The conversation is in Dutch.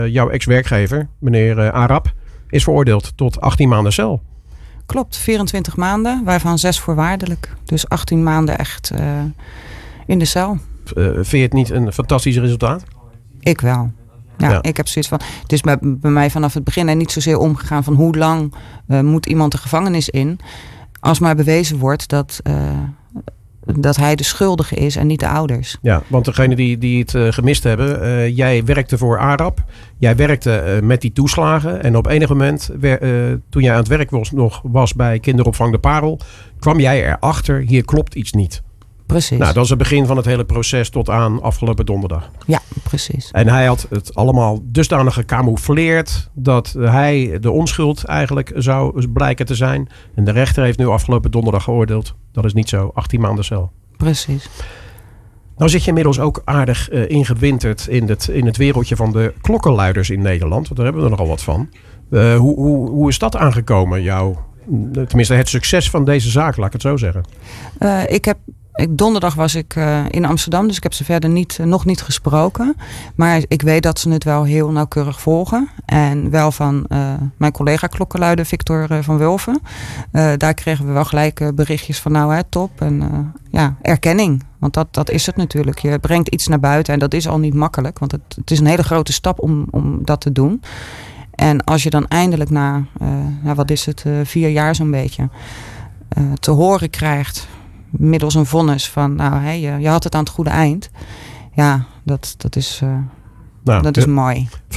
Jouw ex-werkgever, meneer Arap, is veroordeeld tot 18 maanden cel. Klopt, 24 maanden, waarvan 6 voorwaardelijk. Dus 18 maanden echt in de cel. Vind je het niet een fantastisch resultaat? Ik wel. Ja. Ik heb zoiets van. Het is bij mij vanaf het begin niet zozeer omgegaan van hoe lang moet iemand de gevangenis in. Als maar bewezen wordt dat hij de schuldige is en niet de ouders. Ja, want degene die het gemist hebben. Jij werkte voor Arap. Jij werkte met die toeslagen. En op enig moment, toen jij aan het werk was bij kinderopvang De Parel, kwam jij erachter, hier klopt iets niet. Precies. Nou, dat is het begin van het hele proces tot aan afgelopen donderdag. Ja, precies. En hij had het allemaal dusdanig gecamoufleerd dat hij de onschuld eigenlijk zou blijken te zijn. En de rechter heeft nu afgelopen donderdag geoordeeld. Dat is niet zo. 18 maanden cel. Precies. Nou zit je inmiddels ook aardig ingewinterd in het wereldje van de klokkenluiders in Nederland. Want daar hebben we er nogal wat van. Hoe is dat aangekomen, tenminste het succes van deze zaak, laat ik het zo zeggen? Donderdag was ik in Amsterdam, dus ik heb ze verder nog niet gesproken. Maar ik weet dat ze het wel heel nauwkeurig volgen. En wel van mijn collega klokkenluider Victor van Wulven. Daar kregen we wel gelijk berichtjes van top. En erkenning. Want dat is het natuurlijk. Je brengt iets naar buiten en dat is al niet makkelijk. Want het is een hele grote stap om dat te doen. En als je dan eindelijk na, 4 jaar zo'n beetje, te horen krijgt, middels een vonnis van, je had het aan het goede eind. Ja, dat is mooi.